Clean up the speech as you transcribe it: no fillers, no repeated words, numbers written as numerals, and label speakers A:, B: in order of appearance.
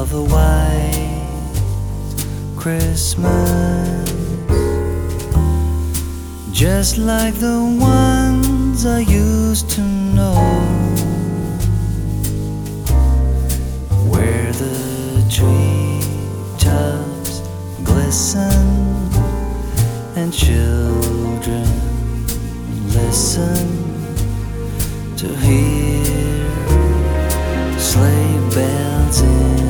A: of a white Christmas, just like the ones I used to know, where the treetops glisten and children listen to hear sleigh bells in